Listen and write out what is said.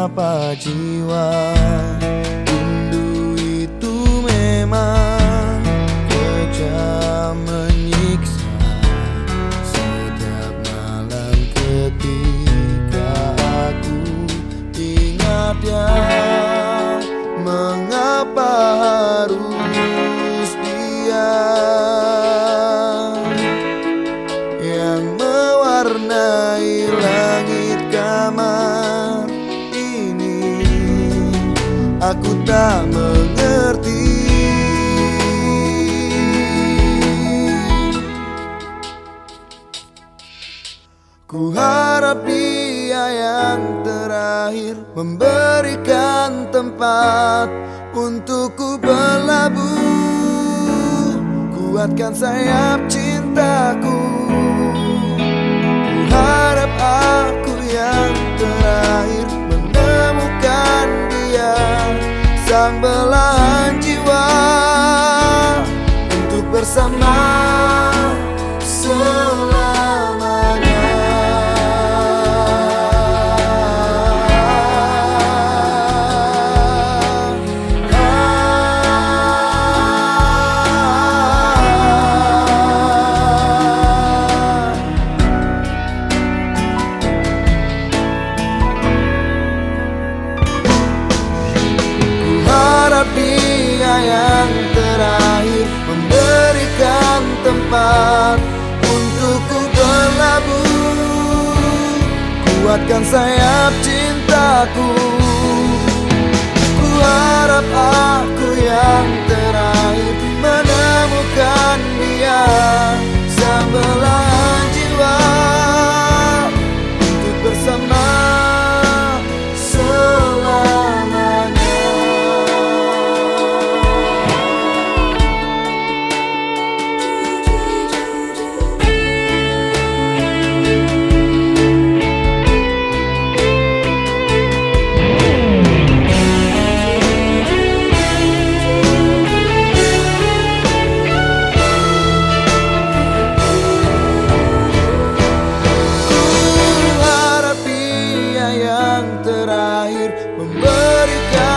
menyapa jiwa. Rindu itu memang kejam menyiksa. Setiap malam ketika aku ingat dia, mengapa harus dia yang mewarnai langit kamar ini? Aku tak mengerti. Ku harap dia yang terakhir memberikan tempat untukku berlabuh. Kuatkan sayap cintaku. Ku harap aku yang terakhir menemukan dia, sang belahan jiwa, untuk bersama selamanya. Dia yang terakhir memberikan tempat untukku berlabuh. Kuatkan sayap cintaku. Ku harap aku yang terakhir menemukan dia, sang belahan jiwa, untuk bersama selamanya. Terakhir memberikan